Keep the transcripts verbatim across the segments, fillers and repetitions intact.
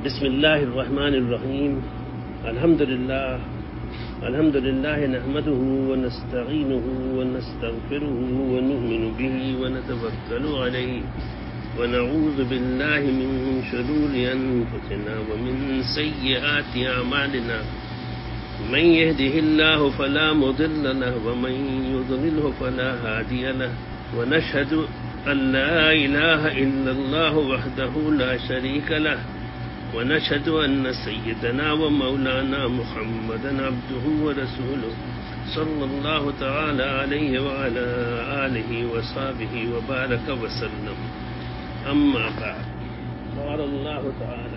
بسم الله الرحمن الرحيم. الحمد لله الحمد لله نحمده ونستعينه ونستغفره ونؤمن به ونتوكل عليه ونعوذ بالله من شرور أنفسنا ومن سيئات أعمالنا. من يهده الله فلا مضل له ومن يضلله فلا هادي له، ونشهد أن لا إله إلا الله وحده لا شريك له، ونشهد أن سيدنا ومولانا محمدا عبده ورسوله صلى الله تعالى عليه وعلى آله وصحبه وبارك وسلم. أما بعد، قال الله تعالى: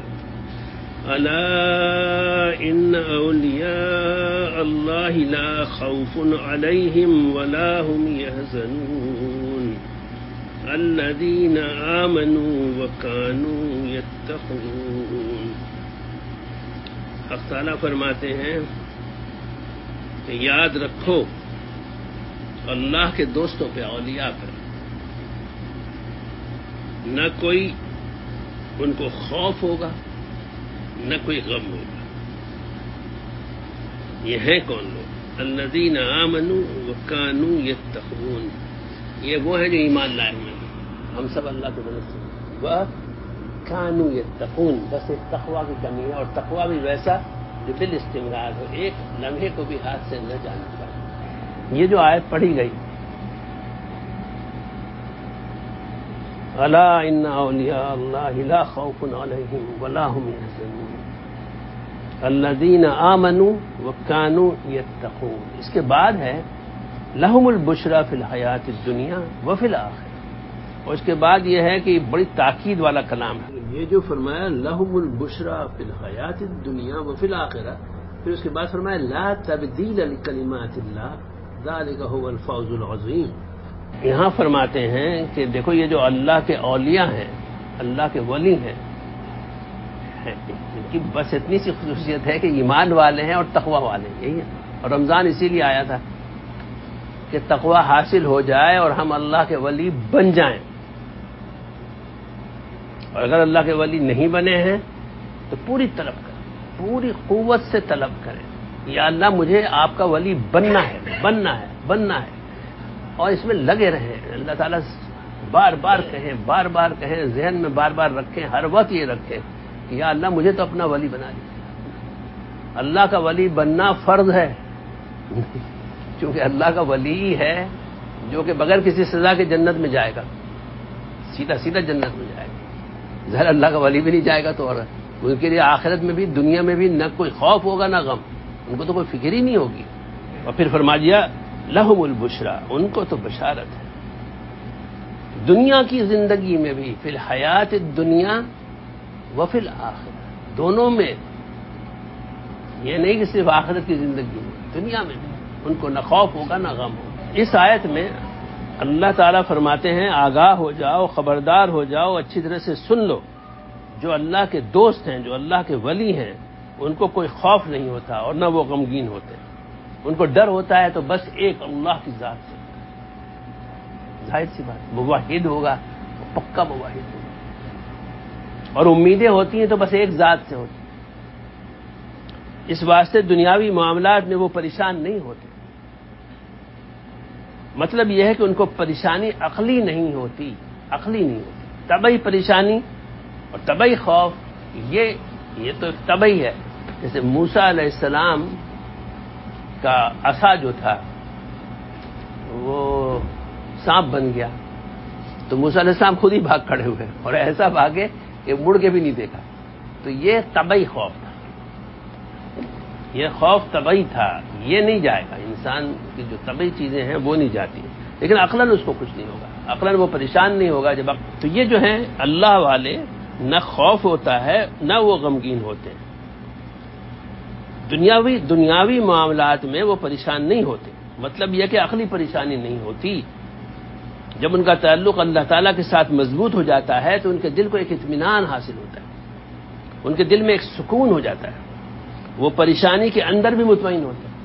ألا إن أولياء الله لا خوف عليهم ولا هم يحزنون الذين آمنوا وكانوا يتقون. حق تعالیٰ فرماتے ہیں کہ یاد رکھو اللہ کے دوستوں پہ، اولیاء پر نہ کوئی ان کو خوف ہوگا نہ کوئی غم ہوگا. یہ ہیں کون لوگ؟ الذین آمنوا وکانوا یتقون. یہ وہ ہیں جو ایمان لائے ہوئے ہیں. ہم سب اللہ کے بندے سے وہ کانوا یتقون. بس ایک تقویٰ کی کمی ہے، اور تقویٰ بھی ویسا جو بالاستمرار ہو، ایک لمحے کو بھی ہاتھ سے نہ جانا پائے. یہ جو آیت پڑھی گئی، الا ان اولیاء اللہ لا خوف علیہم ولا هم يحزنون الذین آمنوا وکانوا یتقون. اس کے بعد ہے لہم البشریٰ فی الحیات الدنیا وفی الآخرہ. اور اس کے بعد یہ ہے کہ بڑی تاکید والا کلام ہے. یہ جو فرمایا لہم البشریٰ فی الحیات الدنیا وفی الآخرہ، پھر اس کے بعد فرمایا لا تبدیل لکلمات اللہ ذلک هو الفوز العظیم. یہاں فرماتے ہیں کہ دیکھو یہ جو اللہ کے اولیاء ہیں، اللہ کے ولی ہیں، ان کی بس اتنی سی خصوصیت ہے کہ ایمان والے ہیں اور تقوی والے ہیں. یہی ہے. اور رمضان اسی لیے آیا تھا کہ تقوی حاصل ہو جائے اور ہم اللہ کے ولی بن جائیں. اور اگر اللہ کے ولی نہیں بنے ہیں تو پوری طلب کریں، پوری قوت سے طلب کریں، یا اللہ مجھے آپ کا ولی بننا ہے بننا ہے بننا ہے اور اس میں لگے رہیں. اللہ تعالیٰ بار بار کہیں بار بار کہیں، ذہن میں بار بار رکھیں، ہر وقت یہ رکھیں کہ یا اللہ مجھے تو اپنا ولی بنا دے. اللہ کا ولی بننا فرض ہے، چونکہ اللہ کا ولی ہے جو کہ بغیر کسی سزا کے جنت میں جائے گا، سیدھا سیدھا جنت میں جائے گا. ظاہر اللہ کا ولی بھی نہیں جائے گا تو اور ان کے لیے آخرت میں بھی دنیا میں بھی نہ کوئی خوف ہوگا نہ غم، ان کو تو کوئی فکر ہی نہیں ہوگی. اور پھر فرما دیا لہم البشریٰ، ان کو تو بشارت ہے دنیا کی زندگی میں بھی، فی الحیات الدنیا وفی الآخرہ، دونوں میں. یہ نہیں کہ صرف آخرت کی زندگی میں، دنیا میں بھی ان کو نہ خوف ہوگا نہ غم ہوگا. اس آیت میں اللہ تعالیٰ فرماتے ہیں آگاہ ہو جاؤ، خبردار ہو جاؤ، اچھی طرح سے سن لو. جو اللہ کے دوست ہیں، جو اللہ کے ولی ہیں، ان کو کوئی خوف نہیں ہوتا اور نہ وہ غمگین ہوتے. ان کو ڈر ہوتا ہے تو بس ایک اللہ کی ذات سے. ظاہر سی بات، موحد ہوگا، پکا موحد ہوگا. اور امیدیں ہوتی ہیں تو بس ایک ذات سے ہوتی. اس واسطے دنیاوی معاملات میں وہ پریشان نہیں ہوتے. مطلب یہ ہے کہ ان کو پریشانی عقلی نہیں ہوتی، عقلی نہیں ہوتی. طبعی پریشانی اور طبعی خوف، یہ یہ تو ایک طبعی ہے. جیسے موسیٰ علیہ السلام کا عصا جو تھا وہ سانپ بن گیا، تو موسیٰ علیہ السلام خود ہی بھاگ کھڑے ہوئے، اور ایسا بھاگے کہ مڑ کے بھی نہیں دیکھا. تو یہ طبعی خوف تھا، یہ خوف طبعی تھا، یہ نہیں جائے گا. انسان کی جو طبعی چیزیں ہیں وہ نہیں جاتی، لیکن عقلاً اس کو کچھ نہیں ہوگا، عقلاً وہ پریشان نہیں ہوگا جب عقل. تو یہ جو ہیں اللہ والے، نہ خوف ہوتا ہے نہ وہ غمگین ہوتے ہیں. دنیاوی دنیاوی معاملات میں وہ پریشان نہیں ہوتے. مطلب یہ کہ عقلی پریشانی نہیں ہوتی. جب ان کا تعلق اللہ تعالیٰ کے ساتھ مضبوط ہو جاتا ہے تو ان کے دل کو ایک اطمینان حاصل ہوتا ہے، ان کے دل میں ایک سکون ہو جاتا ہے. وہ پریشانی کے اندر بھی مطمئن ہوتے ہیں.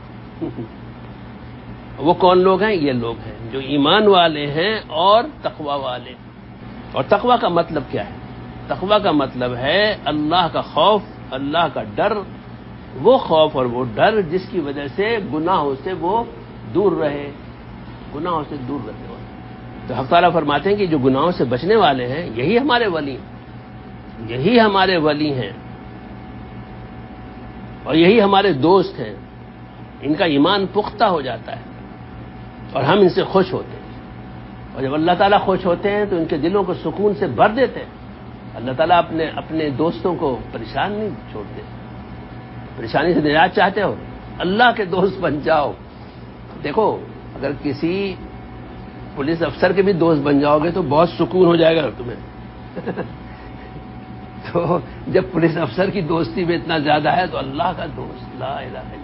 وہ کون لوگ ہیں؟ یہ لوگ ہیں جو ایمان والے ہیں اور تقوی والے. اور تقوی کا مطلب کیا ہے؟ تقویٰ کا مطلب ہے اللہ کا خوف، اللہ کا ڈر، وہ خوف اور وہ ڈر جس کی وجہ سے گناہوں سے وہ دور رہے، گناہوں سے دور رہے ہو۔ تو حق تعالیٰ فرماتے ہیں کہ جو گناہوں سے بچنے والے ہیں یہی ہمارے ولی ہیں، یہی ہمارے ولی ہیں اور یہی ہمارے دوست ہیں۔ ان کا ایمان پختہ ہو جاتا ہے اور ہم ان سے خوش ہوتے ہیں، اور جب اللہ تعالیٰ خوش ہوتے ہیں تو ان کے دلوں کو سکون سے بھر دیتے ہیں۔ اللہ تعالیٰ اپنے اپنے دوستوں کو پریشان نہیں چھوڑتے۔ پریشانی سے نجات چاہتے ہو، اللہ کے دوست بن جاؤ۔ دیکھو، اگر کسی پولیس افسر کے بھی دوست بن جاؤ گے تو بہت سکون ہو جائے گا تمہیں۔ تو جب پولیس افسر کی دوستی میں اتنا زیادہ ہے تو اللہ کا دوست، لا الہ الا اللہ۔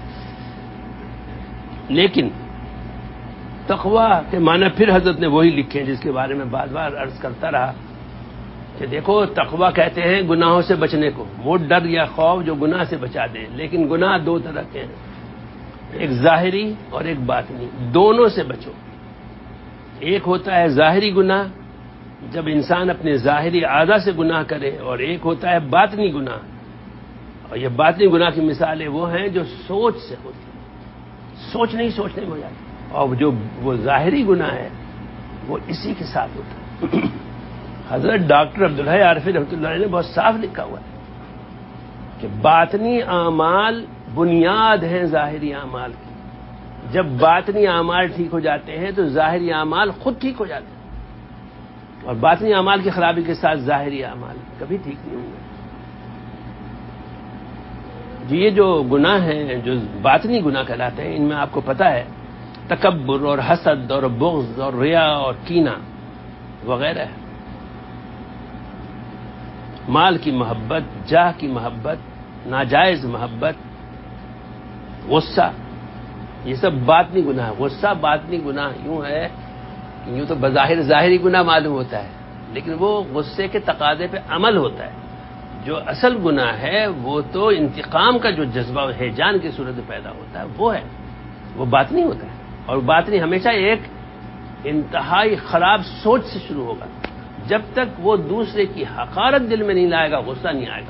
لیکن تقویٰ کے معنی پھر حضرت نے وہی لکھے جس کے بارے میں بار بار عرض کرتا رہا کہ دیکھو، تقویٰ کہتے ہیں گناہوں سے بچنے کو، وہ ڈر یا خوف جو گناہ سے بچا دے۔ لیکن گناہ دو طرح کے ہیں، ایک ظاہری اور ایک باطنی، دونوں سے بچو۔ ایک ہوتا ہے ظاہری گناہ جب انسان اپنے ظاہری اعضاء سے گناہ کرے، اور ایک ہوتا ہے باطنی گناہ، اور یہ باطنی گناہ کی مثالیں وہ ہیں جو سوچ سے ہوتی ہیں، سوچ نہیں سوچنے میں ہو جاتی، اور جو وہ ظاہری گناہ ہے وہ اسی کے ساتھ ہوتا ہے۔ حضرت ڈاکٹر عبدالحی عارفی رحمۃ اللہ علیہ نے بہت صاف لکھا ہوا ہے کہ باطنی اعمال بنیاد ہیں ظاہری اعمال کی۔ جب باطنی اعمال ٹھیک ہو جاتے ہیں تو ظاہری اعمال خود ٹھیک ہو جاتے ہیں، اور باطنی اعمال کی خرابی کے ساتھ ظاہری اعمال کبھی ٹھیک نہیں ہوں گے۔ جی، یہ جو گناہ ہیں جو باطنی گناہ کہلاتے ہیں، ان میں آپ کو پتہ ہے تکبر اور حسد اور بغض اور ریا اور کینہ وغیرہ ہے۔ مال کی محبت، جاہ کی محبت، ناجائز محبت، غصہ، یہ سب باطنی گناہ ہے۔ غصہ باطنی گناہ یوں ہے کہ یوں تو بظاہر ظاہری گناہ معلوم ہوتا ہے، لیکن وہ غصے کے تقاضے پہ عمل ہوتا ہے۔ جو اصل گناہ ہے وہ تو انتقام کا جو جذبہ و ہیجان کی صورت میں پیدا ہوتا ہے وہ ہے، وہ باطنی ہوتا ہے، اور باطنی ہمیشہ ایک انتہائی خراب سوچ سے شروع ہوگا۔ جب تک وہ دوسرے کی حقارت دل میں نہیں لائے گا غصہ نہیں آئے گا۔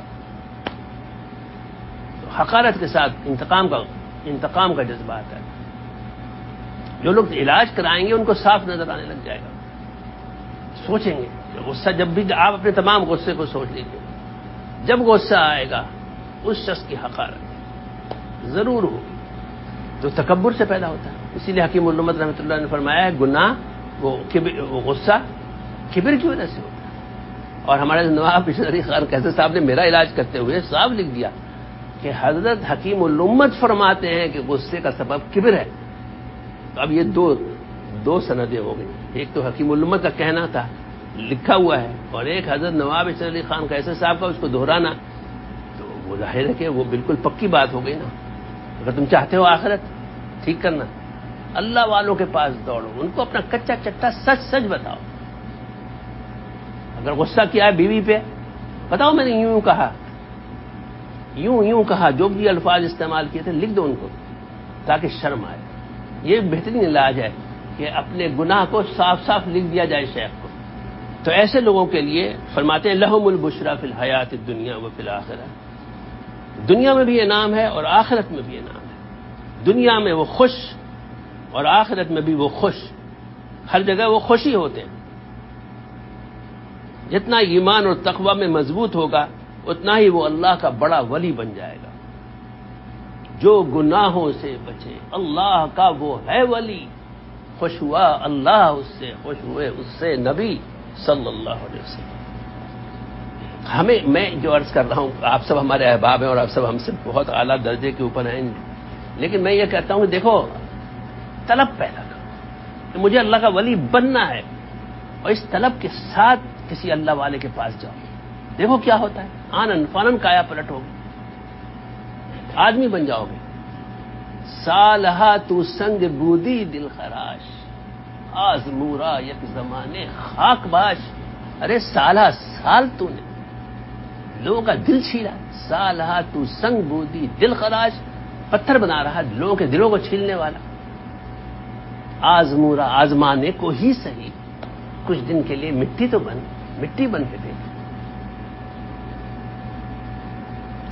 تو حقارت کے ساتھ انتقام کا انتقام کا جذبہ آتا ہے۔ جو لوگ علاج کرائیں گے ان کو صاف نظر آنے لگ جائے گا، سوچیں گے کہ غصہ جب بھی آپ اپنے تمام غصے کو سوچ لیجیے، جب غصہ آئے گا اس شخص کی حقارت ضرور ہوگی، جو تکبر سے پیدا ہوتا ہے۔ اسی لیے حکیم الامت رحمۃ اللہ نے فرمایا ہے گناہ وہ وہ غصہ کبر کی وجہ سے ہوتا ہے۔ اور ہمارے نواب مشنری خان قیصر صاحب نے میرا علاج کرتے ہوئے صاحب لکھ دیا کہ حضرت حکیم الامت فرماتے ہیں کہ غصے کا سبب کبر ہے۔ تو اب یہ دو دو سندیں ہو گئی، ایک تو حکیم الامت کا کہنا تھا لکھا ہوا ہے، اور ایک حضرت نواب مشنری خان قیصر صاحب کا اس کو دہرانا، تو وہ ظاہر ہے کہ وہ بالکل پکی بات ہو گئی نا۔ اگر تم چاہتے ہو آخرت ٹھیک کرنا، اللہ والوں کے پاس دوڑو، ان کو اپنا کچا چٹا سچ سچ بتاؤ۔ اگر غصہ کیا ہے بیوی پہ، بتاؤ میں نے یوں یوں کہا، یوں یوں کہا، جو بھی الفاظ استعمال کیے تھے لکھ دو ان کو تاکہ شرم آئے۔ یہ بہترین علاج ہے کہ اپنے گناہ کو صاف صاف لکھ دیا جائے شیخ کو۔ تو ایسے لوگوں کے لیے فرماتے ہیں لہم البشریٰ فی الحیات الدنیا و فی الآخرہ، دنیا میں بھی انعام ہے اور آخرت میں بھی انعام ہے۔ دنیا میں وہ خوش اور آخرت میں بھی وہ خوش، ہر جگہ وہ خوشی ہوتے ہیں۔ جتنا ایمان اور تقوی میں مضبوط ہوگا اتنا ہی وہ اللہ کا بڑا ولی بن جائے گا۔ جو گناہوں سے بچے اللہ کا وہ ہے ولی، خوش ہوا اللہ اس سے، خوش ہوئے اس سے نبی صلی اللہ علیہ وسلم۔ ہمیں میں جو عرض کر رہا ہوں، آپ سب ہمارے احباب ہیں اور آپ سب ہم سے بہت اعلیٰ درجے کے اوپر ہیں، لیکن میں یہ کہتا ہوں کہ دیکھو طلب پیدا کرو کہ مجھے اللہ کا ولی بننا ہے، اور اس طلب کے ساتھ کسی اللہ والے کے پاس جاؤ، دیکھو کیا ہوتا ہے، آنن فانن کایا پلٹ ہوگی، آدمی بن جاؤ گے۔ سالہا تو سنگ بودی دل خراش، آز مورا یک زمانے خاک باش۔ ارے سالہ سال تو نے لوگوں کا دل چھیلا، سالہا تو سنگ بودی دل خراش، پتھر بنا رہا لوگوں کے دلوں کو چھیلنے والا۔ آزمورا آزمانے کو ہی صحیح، کچھ دن کے لیے مٹی تو بن، مٹی بن کے دیکھ۔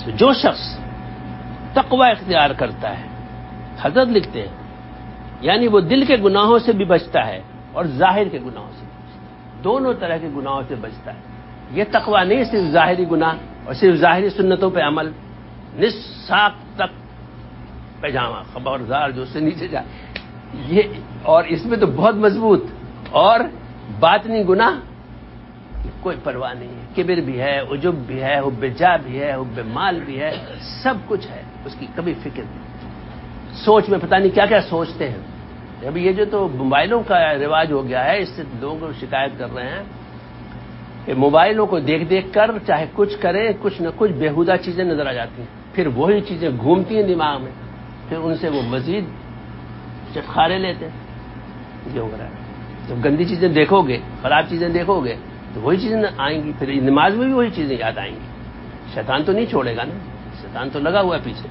تو جو شخص تقوی اختیار کرتا ہے، حضرت لکھتے ہیں، یعنی وہ دل کے گناہوں سے بھی بچتا ہے اور ظاہر کے گناہوں سے بھی بچتا ہے، دونوں طرح کے گناہوں سے بچتا ہے۔ یہ تقوی نہیں صرف ظاہری گناہ اور صرف ظاہری سنتوں پہ عمل، نصف ساق تک پیجامہ خبردار جو اس سے نیچے جائے، یہ اور اس میں تو بہت مضبوط، اور باطنی گناہ کوئی پرواہ نہیں ہے، کبر بھی ہے، عجب بھی ہے، حب جاہ بھی ہے، حب مال بھی ہے، سب کچھ ہے، اس کی کبھی فکر نہیں۔ سوچ میں پتہ نہیں کیا کیا سوچتے ہیں۔ ابھی یہ جو تو موبائلوں کا رواج ہو گیا ہے، اس سے لوگ شکایت کر رہے ہیں کہ موبائلوں کو دیکھ دیکھ کر چاہے کچھ کریں، کچھ نہ کچھ بیہودہ چیزیں نظر آ جاتی ہیں، پھر وہی چیزیں گھومتی ہیں دماغ میں، پھر ان سے وہ مزید چٹخارے لیتے ہیں۔ یہ ہو رہا ہے، جب گندی چیزیں دیکھو گے، خراب چیزیں دیکھو گے تو وہی چیزیں آئیں گی، پھر نماز میں بھی وہی چیزیں یاد آئیں گی۔ شیطان تو نہیں چھوڑے گا نا، شیطان تو لگا ہوا ہے پیچھے۔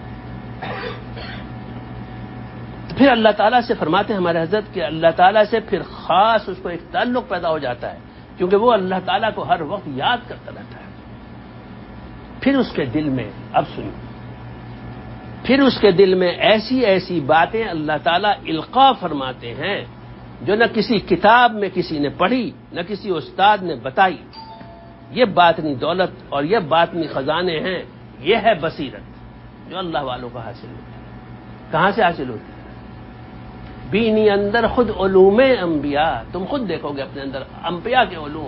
تو پھر اللہ تعالیٰ سے فرماتے ہیں ہمارے حضرت کہ اللہ تعالیٰ سے پھر خاص اس کو ایک تعلق پیدا ہو جاتا ہے، کیونکہ وہ اللہ تعالیٰ کو ہر وقت یاد کرتا رہتا ہے۔ پھر اس کے دل میں، اب سنیں، پھر اس کے دل میں ایسی ایسی باتیں اللہ تعالیٰ القاء فرماتے ہیں جو نہ کسی کتاب میں کسی نے پڑھی، نہ کسی استاد نے بتائی۔ یہ باطنی دولت اور یہ باطنی خزانے ہیں، یہ ہے بصیرت جو اللہ والوں کو حاصل ہوتی ہے۔ کہاں سے حاصل ہوتی ہے؟ بینی اندر خود علوم انبیاء، تم خود دیکھو گے اپنے اندر انبیاء کے علوم۔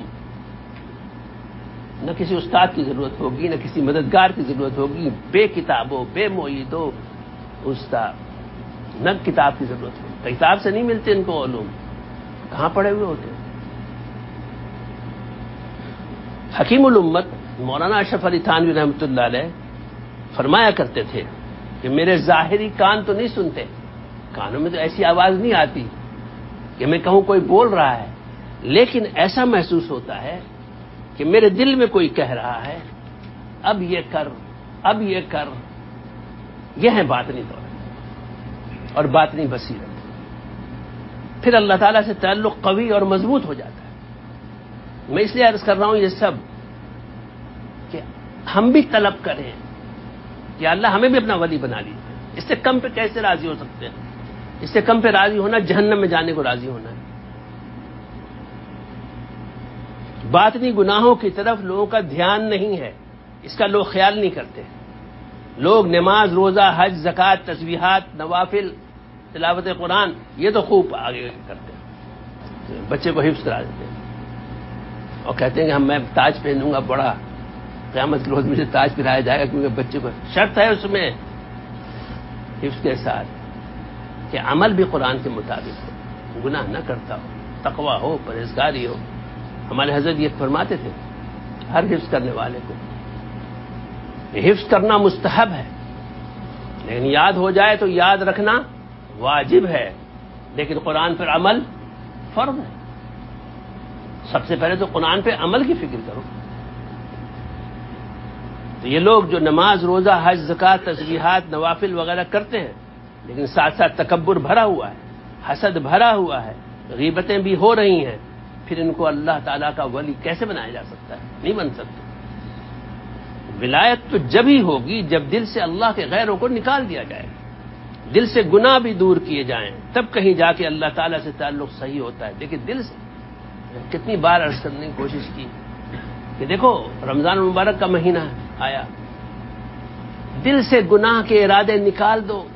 نہ کسی استاد کی ضرورت ہوگی، نہ کسی مددگار کی ضرورت ہوگی، بے کتابوں، بے معیدوں استاد، نہ کتاب کی ضرورت ہوگی۔ کتاب سے نہیں ملتے ان کو علوم، کہاں پڑھے ہوئے ہوتے ہیں؟ حکیم الامت مولانا اشرف علی تھانوی رحمۃ اللہ علیہ فرمایا کرتے تھے کہ میرے ظاہری کان تو نہیں سنتے، کانوں میں تو ایسی آواز نہیں آتی کہ میں کہوں کوئی بول رہا ہے، لیکن ایسا محسوس ہوتا ہے کہ میرے دل میں کوئی کہہ رہا ہے اب یہ کر، اب یہ کر۔ یہ ہے باطنی دولت اور باطنی بصیرت۔ پھر اللہ تعالیٰ سے تعلق قوی اور مضبوط ہو جاتا ہے۔ میں اس لیے عرض کر رہا ہوں یہ سب کہ ہم بھی طلب کریں کہ اللہ ہمیں بھی اپنا ولی بنا لیجیے۔ اس سے کم پہ کیسے راضی ہو سکتے ہیں؟ اس سے کم پہ راضی ہونا جہنم میں جانے کو راضی ہونا ہے۔ باطنی گناہوں کی طرف لوگوں کا دھیان نہیں ہے، اس کا لوگ خیال نہیں کرتے۔ لوگ نماز، روزہ، حج، زکوٰۃ، تسبیحات، نوافل، تلاوت قرآن یہ تو خوب آگے کرتے ہیں، بچے کو حفظ کرا دیتے ہیں اور کہتے ہیں کہ ہم میں تاج پہنوں گا بڑا، قیامت کے روز مجھے تاج پہنایا جائے گا، کیونکہ بچے کو شرط ہے اس میں حفظ کے ساتھ کہ عمل بھی قرآن کے مطابق ہو، گناہ نہ کرتا ہو، تقوی ہو، پرہیزگاری ہو۔ ہمارے حضرت یہ فرماتے تھے ہر حفظ کرنے والے کو حفظ کرنا مستحب ہے، لیکن یاد ہو جائے تو یاد رکھنا واجب ہے، لیکن قرآن پر عمل فرض ہے۔ سب سے پہلے تو قرآن پہ عمل کی فکر کرو۔ تو یہ لوگ جو نماز، روزہ، حج، زکوٰۃ، تسبیحات، نوافل وغیرہ کرتے ہیں، لیکن ساتھ ساتھ تکبر بھرا ہوا ہے، حسد بھرا ہوا ہے، غیبتیں بھی ہو رہی ہیں، پھر ان کو اللہ تعالیٰ کا ولی کیسے بنایا جا سکتا ہے؟ نہیں بن سکتا۔ ولایت تو جب ہی ہوگی جب دل سے اللہ کے غیروں کو نکال دیا جائے، دل سے گناہ بھی دور کیے جائیں، تب کہیں جا کے اللہ تعالیٰ سے تعلق صحیح ہوتا ہے۔ لیکن دل سے کتنی بار عرض کرنے کی کوشش کی کہ دیکھو رمضان المبارک کا مہینہ آیا، دل سے گناہ کے ارادے نکال دو۔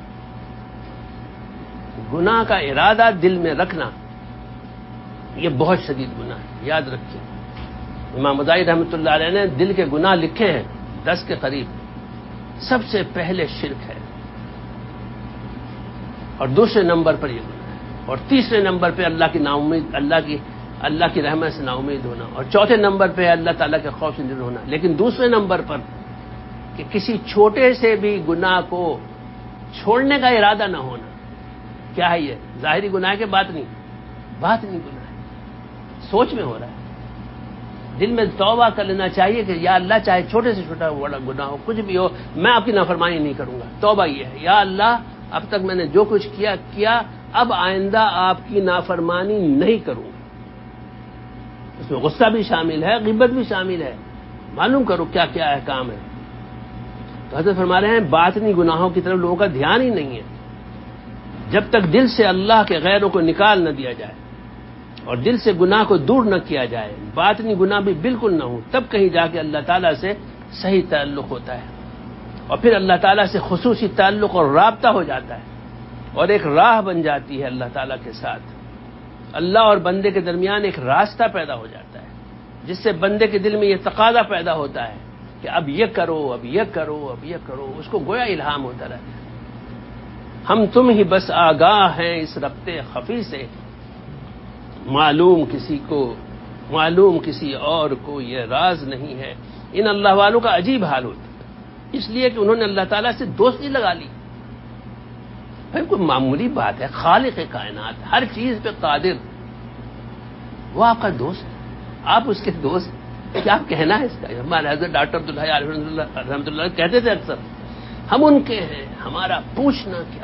گناہ کا ارادہ دل میں رکھنا یہ بہت شدید گناہ ہے، یاد رکھیے۔ امام مظاہر رحمۃ اللہ علیہ نے دل کے گناہ لکھے ہیں دس کے قریب، سب سے پہلے شرک ہے، اور دوسرے نمبر پر یہ گناہ ہے، اور تیسرے نمبر پہ اللہ کی نا امید، اللہ کی اللہ کی رحمت سے نا امید ہونا، اور چوتھے نمبر پہ اللہ تعالیٰ کے خوف سے دور ہونا۔ لیکن دوسرے نمبر پر کہ کسی چھوٹے سے بھی گناہ کو چھوڑنے کا ارادہ نہ ہونا، کیا ہے یہ؟ ظاہری گناہ کے بات نہیں، بات نہیں گناہ ہے، سوچ میں ہو رہا ہے۔ دل میں توبہ کر لینا چاہیے کہ یا اللہ چاہے چھوٹے سے چھوٹا بڑا گناہ ہو، کچھ بھی ہو، میں آپ کی نافرمانی نہیں کروں گا۔ توبہ یہ ہے، یا اللہ اب تک میں نے جو کچھ کیا کیا، اب آئندہ آپ کی نافرمانی نہیں کروں گا۔ اس میں غصہ بھی شامل ہے، غیبت بھی شامل ہے، معلوم کرو کیا کیا احکام ہے، تو حضرت فرما رہے ہیں باطنی گناہوں کی طرف لوگوں کا دھیان ہی نہیں ہے. جب تک دل سے اللہ کے غیروں کو نکال نہ دیا جائے اور دل سے گناہ کو دور نہ کیا جائے، باطنی گناہ بھی بالکل نہ ہو، تب کہیں جا کے اللہ تعالیٰ سے صحیح تعلق ہوتا ہے، اور پھر اللہ تعالیٰ سے خصوصی تعلق اور رابطہ ہو جاتا ہے، اور ایک راہ بن جاتی ہے اللہ تعالیٰ کے ساتھ. اللہ اور بندے کے درمیان ایک راستہ پیدا ہو جاتا ہے، جس سے بندے کے دل میں یہ تقاضا پیدا ہوتا ہے کہ اب یہ کرو، اب یہ کرو، اب یہ کرو. اس کو گویا الہام ہوتا رہتا ہے. ہم تم ہی بس آگاہ ہیں اس ربط خفی سے، معلوم کسی کو معلوم کسی اور کو یہ راز نہیں ہے. ان اللہ والوں کا عجیب حال ہوتا ہے، اس لیے کہ انہوں نے اللہ تعالیٰ سے دوستی لگا لی. بھائی کوئی معمولی بات ہے، خالق کائنات، ہر چیز پہ قادر، وہ آپ کا دوست ہے، آپ اس کے دوست، کیا آپ کہنا ہے اس کا؟ ہمارے حضرت ڈاکٹر عبدالحی رحمۃ اللہ کہتے تھے اکثر، ہم ان کے ہیں، ہمارا پوچھنا کیا.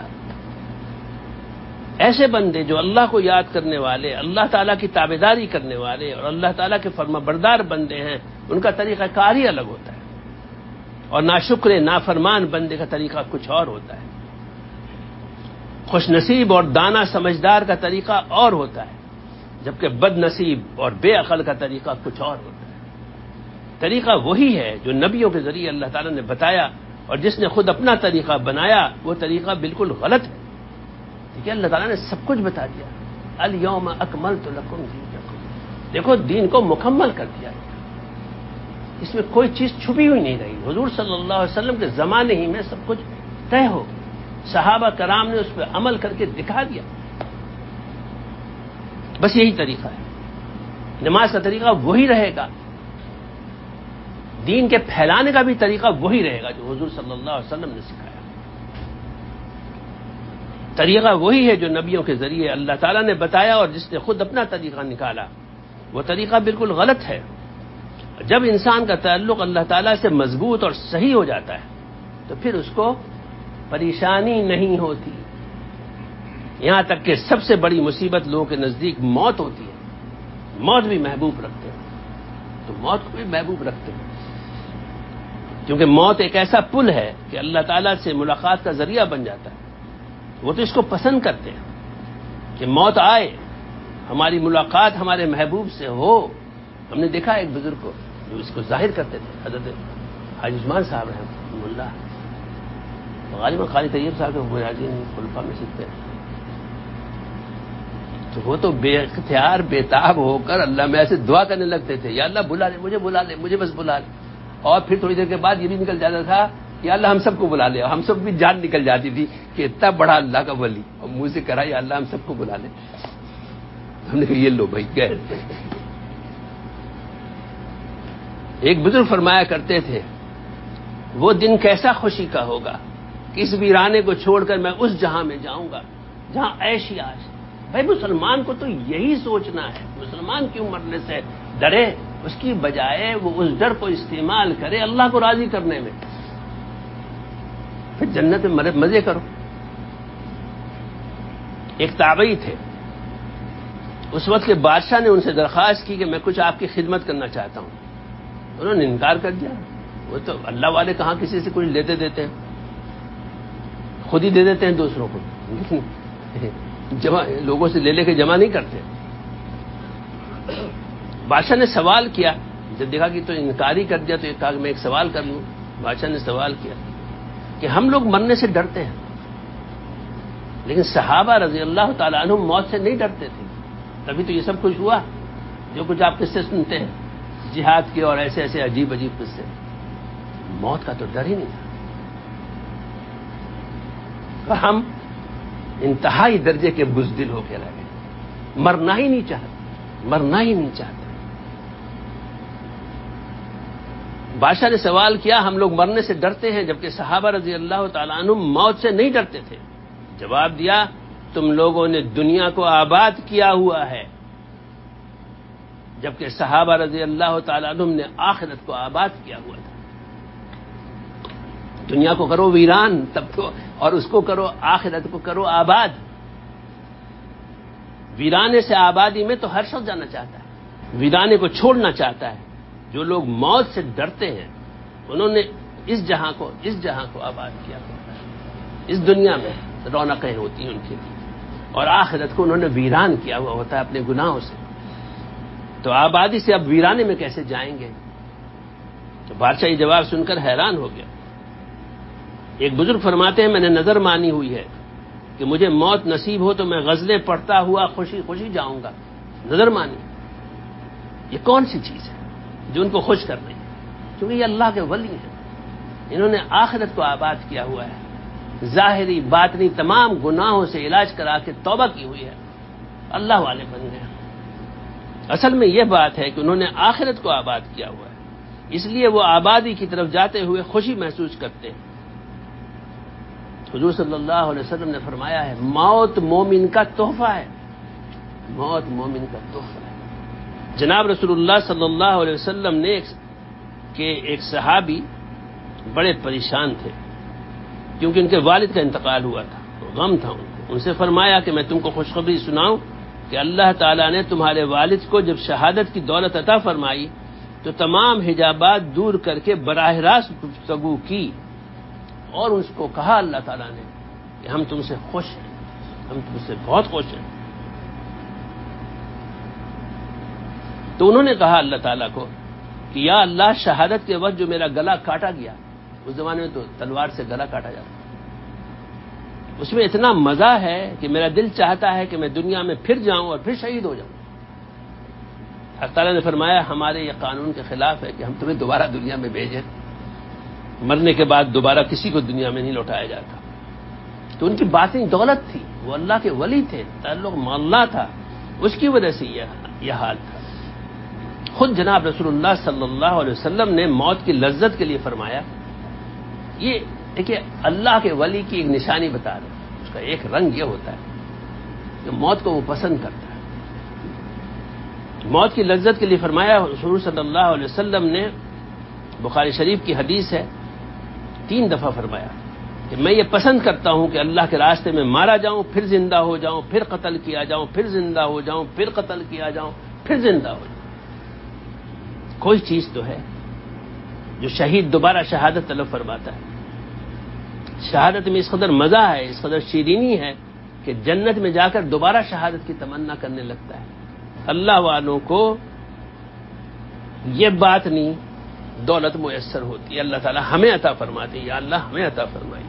ایسے بندے جو اللہ کو یاد کرنے والے، اللہ تعالیٰ کی تابعداری کرنے والے اور اللہ تعالیٰ کے فرما بردار بندے ہیں، ان کا طریقہ کار ہی الگ ہوتا ہے، اور ناشکر نافرمان بندے کا طریقہ کچھ اور ہوتا ہے. خوش نصیب اور دانا سمجھدار کا طریقہ اور ہوتا ہے، جبکہ بد نصیب اور بے عقل کا طریقہ کچھ اور ہوتا ہے. طریقہ وہی ہے جو نبیوں کے ذریعے اللہ تعالیٰ نے بتایا، اور جس نے خود اپنا طریقہ بنایا وہ طریقہ بالکل غلط ہے. ٹھیک ہے، اللہ تعالیٰ نے سب کچھ بتا دیا. الیوم اکملت لکم دینکم، دیکھو دین کو مکمل کر دیا، اس میں کوئی چیز چھپی ہوئی نہیں رہی. حضور صلی اللہ علیہ وسلم کے زمانے ہی میں سب کچھ طے ہو، صحابہ کرام نے اس پہ عمل کر کے دکھا دیا. بس یہی طریقہ ہے. نماز کا طریقہ وہی رہے گا، دین کے پھیلانے کا بھی طریقہ وہی رہے گا جو حضور صلی اللہ علیہ وسلم نے سکھایا. طریقہ وہی ہے جو نبیوں کے ذریعے اللہ تعالیٰ نے بتایا، اور جس نے خود اپنا طریقہ نکالا وہ طریقہ بالکل غلط ہے. جب انسان کا تعلق اللہ تعالیٰ سے مضبوط اور صحیح ہو جاتا ہے تو پھر اس کو پریشانی نہیں ہوتی. یہاں تک کہ سب سے بڑی مصیبت لوگوں کے نزدیک موت ہوتی ہے، موت بھی محبوب رکھتے ہیں، تو موت کو بھی محبوب رکھتے ہیں، کیونکہ موت ایک ایسا پل ہے کہ اللہ تعالیٰ سے ملاقات کا ذریعہ بن جاتا ہے. وہ تو اس کو پسند کرتے ہیں کہ موت آئے، ہماری ملاقات ہمارے محبوب سے ہو. ہم نے دیکھا ایک بزرگ کو جو اس کو ظاہر کرتے تھے، حضرت حاجی عثمان صاحب رحمۃ اللہ، غالباً خالد طیب صاحب کے مجاہدین خلفاء میں سیکھتے ہیں. تو وہ تو بے اختیار بےتاب ہو کر اللہ میں ایسے دعا کرنے لگتے تھے، یا اللہ بلا لے مجھے، بلا لے مجھے، بس بلا لے. اور پھر تھوڑی دیر کے بعد یہ بھی نکل جاتا تھا کہ اللہ ہم سب کو بلا لے. ہم سب بھی جان نکل جاتی تھی کہ اتنا بڑا اللہ کا ولی، اور منہ سے کرا یا اللہ ہم سب کو بلا لے. ہم نے کہا یہ لو بھائی گئے. ایک بزرگ فرمایا کرتے تھے، وہ دن کیسا خوشی کا ہوگا کہ اس ویرانے کو چھوڑ کر میں اس جہاں میں جاؤں گا جہاں عیش ہی عیش. بھائی مسلمان کو تو یہی سوچنا ہے. مسلمان کیوں مرنے سے ڈرے؟ اس کی بجائے وہ اس ڈر کو استعمال کرے اللہ کو راضی کرنے میں، پھر جنت میں مزے کرو. ایک تابعی تھے، اس وقت کے بادشاہ نے ان سے درخواست کی کہ میں کچھ آپ کی خدمت کرنا چاہتا ہوں. انہوں نے انکار کر دیا. وہ تو اللہ والے کہاں کسی سے کچھ لیتے دیتے ہیں، خود ہی دے دیتے ہیں دوسروں کو، جمع لوگوں سے لے لے کے جمع نہیں کرتے. بادشاہ نے سوال کیا، جب دیکھا کہ تو انکار ہی کر دیا تو ایک کہا کہ میں ایک سوال کر لوں. بادشاہ نے سوال کیا کہ ہم لوگ مرنے سے ڈرتے ہیں، لیکن صحابہ رضی اللہ تعالیٰ عنہم موت سے نہیں ڈرتے تھے، تبھی تو یہ سب کچھ ہوا جو کچھ آپ قصے سنتے ہیں جہاد کے اور ایسے ایسے عجیب عجیب قصے. موت کا تو ڈر ہی نہیں تھا. ہم انتہائی درجے کے بزدل ہو کے رہ گئے، مرنا ہی نہیں چاہتے، مرنا ہی نہیں چاہتے. بادشاہ نے سوال کیا ہم لوگ مرنے سے ڈرتے ہیں جبکہ صحابہ رضی اللہ تعالیٰ عنہ موت سے نہیں ڈرتے تھے. جواب دیا تم لوگوں نے دنیا کو آباد کیا ہوا ہے جبکہ صحابہ رضی اللہ تعالیٰ عنہ نے آخرت کو آباد کیا ہوا تھا. دنیا کو کرو ویران تب تو، اور اس کو کرو آخرت کو کرو آباد. ویرانے سے آبادی میں تو ہر شخص جانا چاہتا ہے، ویرانے کو چھوڑنا چاہتا ہے. جو لوگ موت سے ڈرتے ہیں انہوں نے اس جہاں کو اس جہاں کو آباد کیا ہوا ہے، اس دنیا میں رونقیں ہوتی ہیں ان کے لیے، اور آخرت کو انہوں نے ویران کیا ہوا ہوتا ہے اپنے گناہوں سے. تو آبادی سے اب ویرانے میں کیسے جائیں گے؟ تو بادشاہ یہ جواب سن کر حیران ہو گیا. ایک بزرگ فرماتے ہیں میں نے نظر مانی ہوئی ہے کہ مجھے موت نصیب ہو تو میں غزلیں پڑھتا ہوا خوشی خوشی جاؤں گا. نظر مانی، یہ کون سی چیز ہے جو ان کو خوش کر رہی ہے؟ کیونکہ یہ اللہ کے ولی ہیں، انہوں نے آخرت کو آباد کیا ہوا ہے، ظاہری باطنی تمام گناہوں سے علاج کرا کے توبہ کی ہوئی ہے، اللہ والے بن گئے. اصل میں یہ بات ہے کہ انہوں نے آخرت کو آباد کیا ہوا ہے، اس لیے وہ آبادی کی طرف جاتے ہوئے خوشی محسوس کرتے ہیں. حضور صلی اللہ علیہ وسلم نے فرمایا ہے موت مومن کا تحفہ ہے، موت مومن کا تحفہ ہے. جناب رسول اللہ صلی اللہ علیہ وسلم نے ایک کہ ایک صحابی بڑے پریشان تھے کیونکہ ان کے والد کا انتقال ہوا تھا، غم تھا ان کو. ان سے فرمایا کہ میں تم کو خوشخبری سناؤں کہ اللہ تعالیٰ نے تمہارے والد کو جب شہادت کی دولت عطا فرمائی تو تمام حجابات دور کر کے براہ راست گفتگو کی، اور اس کو کہا اللہ تعالیٰ نے کہ ہم تم سے خوش ہیں، ہم تم سے بہت خوش ہیں. تو انہوں نے کہا اللہ تعالیٰ کو کہ یا اللہ شہادت کے وقت جو میرا گلا کاٹا گیا، اس زمانے میں تو تلوار سے گلا کاٹا جاتا، اس میں اتنا مزہ ہے کہ میرا دل چاہتا ہے کہ میں دنیا میں پھر جاؤں اور پھر شہید ہو جاؤں. اللہ تعالیٰ نے فرمایا ہمارے یہ قانون کے خلاف ہے کہ ہم تمہیں دوبارہ دنیا میں بھیجیں، مرنے کے بعد دوبارہ کسی کو دنیا میں نہیں لوٹایا جاتا. تو ان کی باطنی دولت تھی، وہ اللہ کے ولی تھے، تعلق اللہ تھا، اس کی وجہ سے یہ حال تھا. خود جناب رسول اللہ صلی اللہ علیہ وسلم نے موت کی لذت کے لیے فرمایا. یہ دیکھیے اللہ کے ولی کی ایک نشانی بتا رہے ہیں، اس کا ایک رنگ یہ ہوتا ہے کہ موت کو وہ پسند کرتا ہے. موت کی لذت کے لیے فرمایا رسول صلی اللہ علیہ وسلم نے، بخاری شریف کی حدیث ہے، تین دفعہ فرمایا کہ میں یہ پسند کرتا ہوں کہ اللہ کے راستے میں مارا جاؤں، پھر زندہ ہو جاؤں، پھر قتل کیا جاؤں، پھر زندہ ہو جاؤں، پھر قتل کیا جاؤں، پھر زندہ ہو جاؤں. کوئی چیز تو ہے جو شہید دوبارہ شہادت طلب فرماتا ہے. شہادت میں اس قدر مزہ ہے، اس قدر شیرینی ہے کہ جنت میں جا کر دوبارہ شہادت کی تمنا کرنے لگتا ہے. اللہ والوں کو یہ بات نہیں دولت میسر ہوتی ہے، اللہ تعالی ہمیں عطا فرماتے ہیں، یا اللہ ہمیں عطا فرمائیے.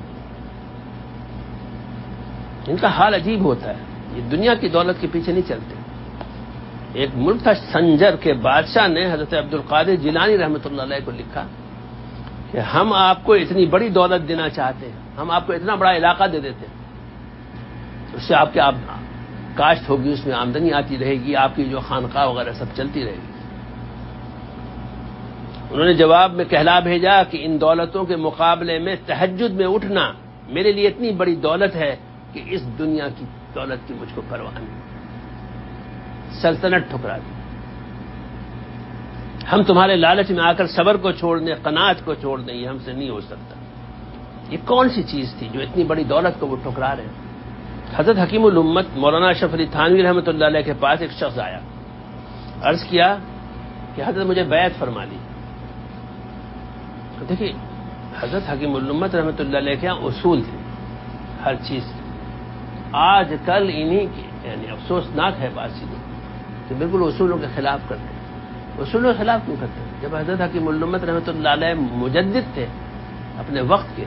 ان کا حال عجیب ہوتا ہے، یہ دنیا کی دولت کے پیچھے نہیں چلتے. ایک ملک تھا سنجر کے بادشاہ نے حضرت عبد القادر جیلانی رحمۃ اللہ علیہ کو لکھا کہ ہم آپ کو اتنی بڑی دولت دینا چاہتے ہیں، ہم آپ کو اتنا بڑا علاقہ دے دیتے ہیں، اس سے آپ کے آپ کاشت ہوگی، اس میں آمدنی آتی رہے گی، آپ کی جو خانقاہ وغیرہ سب چلتی رہے گی. انہوں نے جواب میں کہلا بھیجا کہ ان دولتوں کے مقابلے میں تہجد میں اٹھنا میرے لیے اتنی بڑی دولت ہے کہ اس دنیا کی دولت کی مجھ کو پرواہ نہیں. سلطنت ٹھکرا دی. ہم تمہارے لالچ میں آ کر صبر کو چھوڑ دیں، قناعت کو چھوڑ دیں، یہ ہم سے نہیں ہو سکتا. یہ کون سی چیز تھی جو اتنی بڑی دولت کو وہ ٹھکرا رہے ہیں؟ حضرت حکیم الامت مولانا اشرف علی تھانوی رحمۃ اللہ علیہ کے پاس ایک شخص آیا، عرض کیا کہ حضرت مجھے بیعت فرما دی. دیکھیے حضرت حکیم الامت رحمۃ اللہ علیہ کے یہاں اصول تھے ہر چیز. آج کل انہی کی یعنی افسوسناک ہے بات سیدھی کہ بالکل اصولوں کے خلاف کرتے ہیں. اصولوں کے خلاف کیوں کرتے ہیں؟ جب حضرت حکیم الامت رحمۃ اللہ علیہ مجدد تھے اپنے وقت کے،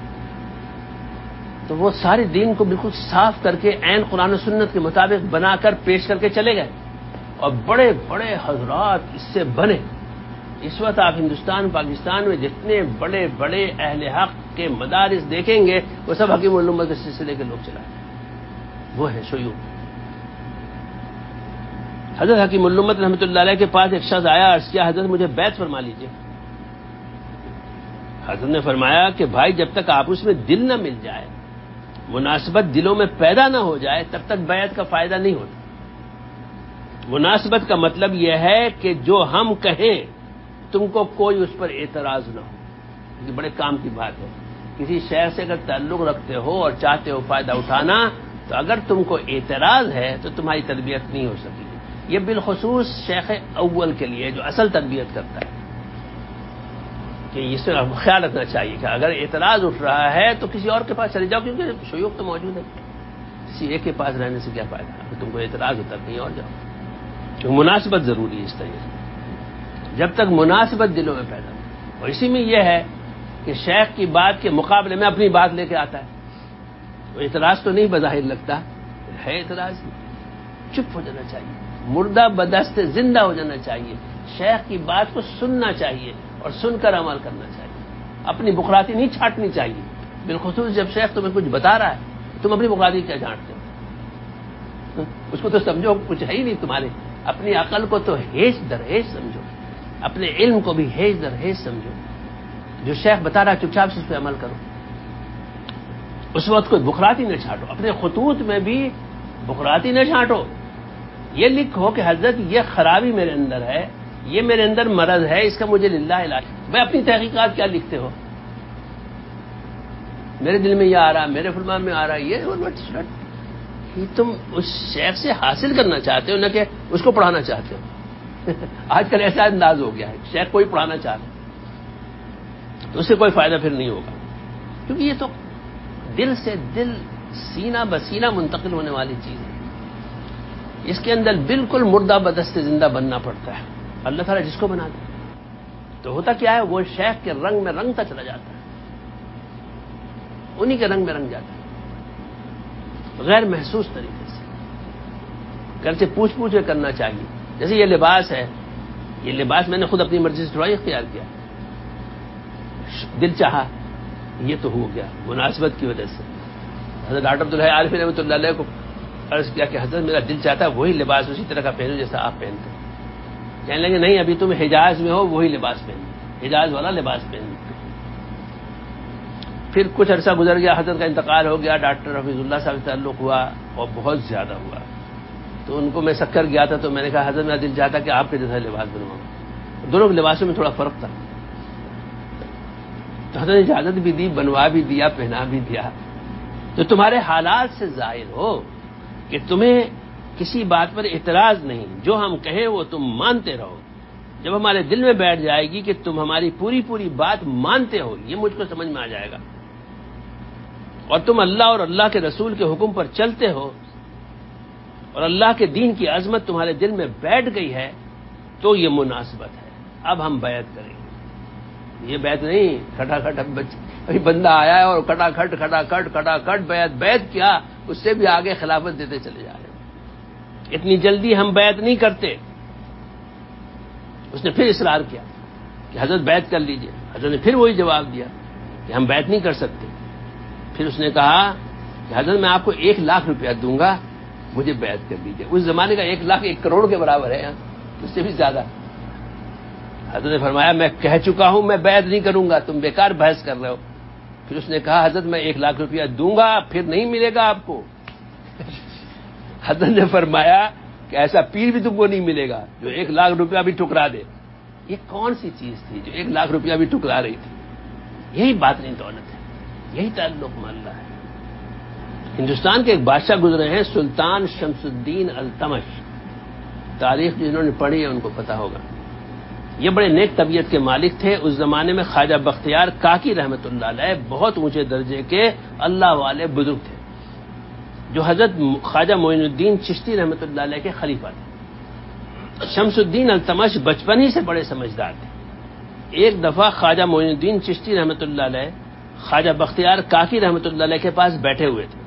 تو وہ سارے دین کو بالکل صاف کر کے عین قرآن و سنت کے مطابق بنا کر پیش کر کے چلے گئے، اور بڑے بڑے حضرات اس سے بنے. اس وقت آپ ہندوستان پاکستان میں جتنے بڑے بڑے اہل حق کے مدارس دیکھیں گے وہ سب حکیم الامت کے سلسلے کے لوگ چلائیں، وہ ہیں شیوخ. حضرت حکیم الامت رحمۃ اللہ علیہ کے پاس ایک شخص آیا، عرض کیا حضرت مجھے بیعت فرما لیجیے. حضرت نے فرمایا کہ بھائی جب تک آپ اس میں دل نہ مل جائے، مناسبت دلوں میں پیدا نہ ہو جائے، تب تک بیعت کا فائدہ نہیں ہوتا. مناسبت کا مطلب یہ ہے کہ جو ہم کہیں تم کو کوئی اس پر اعتراض نہ ہو. یہ بڑے کام کی بات ہے. کسی شہر سے اگر تعلق رکھتے ہو اور چاہتے ہو فائدہ اٹھانا، تو اگر تم کو اعتراض ہے تو تمہاری تربیت نہیں ہو سکے گی. یہ بالخصوص شیخ اول کے لیے جو اصل تربیت کرتا ہے. کہ اس میں خیال رکھنا چاہیے کہ اگر اعتراض اٹھ رہا ہے تو کسی اور کے پاس چلے جاؤ، کیونکہ شیوخ تو موجود ہے، کسی ایک کے پاس رہنے سے کیا فائدہ؟ اگر تم کو اعتراض ہوتا کہیں اور جاؤ، کیونکہ مناسبت ضروری ہے اس طریقے سے، جب تک مناسبت دلوں میں پیدا ہو۔ اور اسی میں یہ ہے کہ شیخ کی بات کے مقابلے میں اپنی بات لے کے آتا ہے، تو اعتراض تو نہیں بظاہر لگتا ہے، اعتراض چپ ہو جانا چاہیے، مردہ بدست زندہ ہو جانا چاہیے، شیخ کی بات کو سننا چاہیے اور سن کر عمل کرنا چاہیے، اپنی بخراتی نہیں چھانٹنی چاہیے، بالخصوص جب شیخ تمہیں کچھ بتا رہا ہے تم اپنی بخراتی کیا چھانٹتے ہو؟ اس کو تو سمجھو کچھ ہے ہی نہیں تمہارے، اپنی عقل کو تو ہیج در ہیج سمجھو، اپنے علم کو بھی ہیج در ہیج سمجھو، جو شیخ بتا رہا ہے چپ چاپ سے اس پہ عمل کرو، اس وقت کوئی بخراتی نہ چھانٹو، اپنے خطوط میں بھی بخراتی نہ چھانٹو، یہ لکھو کہ حضرت یہ خرابی میرے اندر ہے، یہ میرے اندر مرض ہے، اس کا مجھے للہ علاج۔ میں اپنی تحقیقات کیا لکھتے ہو؟ میرے دل میں یہ آ رہا، میرے فرمان میں آ رہا، یہ یہ تم اس شیخ سے حاصل کرنا چاہتے ہو نہ کہ اس کو پڑھانا چاہتے ہو۔ آج کل ایسا انداز ہو گیا ہے، شیخ کوئی پڑھانا چاہتا تو اس سے کوئی فائدہ پھر نہیں ہوگا، کیونکہ یہ تو دل سے دل، سینہ بسینہ منتقل ہونے والی چیز ہے، اس کے اندر بالکل مردہ بدست زندہ بننا پڑتا ہے۔ اللہ تعالیٰ جس کو بنا دے تو ہوتا کیا ہے، وہ شیخ کے رنگ میں رنگتا چلا جاتا ہے، انہی کے رنگ میں رنگ جاتا ہے، غیر محسوس طریقے سے، گھر سے پوچھ پوچھ کے کرنا چاہیے۔ جیسے یہ لباس ہے، یہ لباس میں نے خود اپنی مرضی سے تھوڑا ہی اختیار کیا، دل چاہا یہ تو ہو گیا مناسبت کی وجہ سے۔ حضرت ڈاکٹر عبدالحی عارفی رحمۃ اللہ علیہ کو عرض کیا کہ حضرت میرا دل چاہتا ہے وہی لباس اسی طرح کا پہنو جیسا آپ پہنتے ہیں، کہنے لگے نہیں ابھی تم حجاز میں ہو، وہی لباس پہن، حجاز والا لباس پہن۔ پھر کچھ عرصہ گزر گیا، حضرت کا انتقال ہو گیا، ڈاکٹر حفیظ اللہ صاحب سے تعلق ہوا اور بہت زیادہ ہوا، تو ان کو میں سکر گیا تھا، تو میں نے کہا حضرت میرا دل چاہتا کہ آپ کے جیسا لباس بنواؤں، دونوں کے لباسوں میں تھوڑا فرق تھا، تو حضرت نے اجازت بھی دی، بنوا بھی دیا، پہنا بھی دیا۔ تو تمہارے حالات سے ظاہر ہو کہ تمہیں کسی بات پر اعتراض نہیں، جو ہم کہیں وہ تم مانتے رہو، جب ہمارے دل میں بیٹھ جائے گی کہ تم ہماری پوری پوری بات مانتے ہو، یہ مجھ کو سمجھ میں آ جائے گا، اور تم اللہ اور اللہ کے رسول کے حکم پر چلتے ہو، اور اللہ کے دین کی عظمت تمہارے دل میں بیٹھ گئی ہے، تو یہ مناسبت ہے، اب ہم بیعت کریں گے۔ یہ بیعت نہیں کھٹا کھٹ ابھی بندہ آیا ہے اور کھٹا کھٹ کھٹا کھٹ کھٹا کھٹ بیعت بیعت کیا، اس سے بھی آگے خلافت دیتے چلے جا رہے ہیں، اتنی جلدی ہم بیعت نہیں کرتے۔ اس نے پھر اصرار کیا کہ حضرت بیعت کر لیجئے، حضرت نے پھر وہی جواب دیا کہ ہم بیعت نہیں کر سکتے۔ پھر اس نے کہا کہ حضرت میں آپ کو ایک لاکھ روپیہ دوں گا، مجھے بیعت کر لیجئے۔ اس زمانے کا ایک لاکھ ایک کروڑ کے برابر ہے، اس سے بھی زیادہ۔ حضرت نے فرمایا میں کہہ چکا ہوں میں بیعت نہیں کروں گا، تم بیکار بحث کر رہے ہو۔ پھر اس نے کہا حضرت میں ایک لاکھ روپیہ دوں گا، پھر نہیں ملے گا آپ کو۔ حضرت نے فرمایا کہ ایسا پیر بھی تم کو نہیں ملے گا جو ایک لاکھ روپیہ بھی ٹکرا دے۔ یہ کون سی چیز تھی جو ایک لاکھ روپیہ بھی ٹکرا رہی تھی؟ یہی باطنی دولت ہے، یہی تعلق میں اللہ ہے۔ ہندوستان کے ایک بادشاہ گزرے ہیں، سلطان شمس الدین التمش، تاریخ جنہوں نے پڑھی ہے ان کو پتا ہوگا۔ یہ بڑے نیک طبیعت کے مالک تھے۔ اس زمانے میں خواجہ بختیار کاکی رحمۃ اللہ علیہ بہت اونچے درجے کے اللہ والے بزرگ تھے، جو حضرت خواجہ معین الدین چشتی رحمۃ اللہ علیہ کے خلیفہ تھے۔ شمس الدین التمش بچپن ہی سے بڑے سمجھدار تھے۔ ایک دفعہ خواجہ معین الدین چشتی رحمۃ اللہ علیہ خواجہ بختیار کاکی رحمۃ اللہ علیہ کے پاس بیٹھے ہوئے تھے،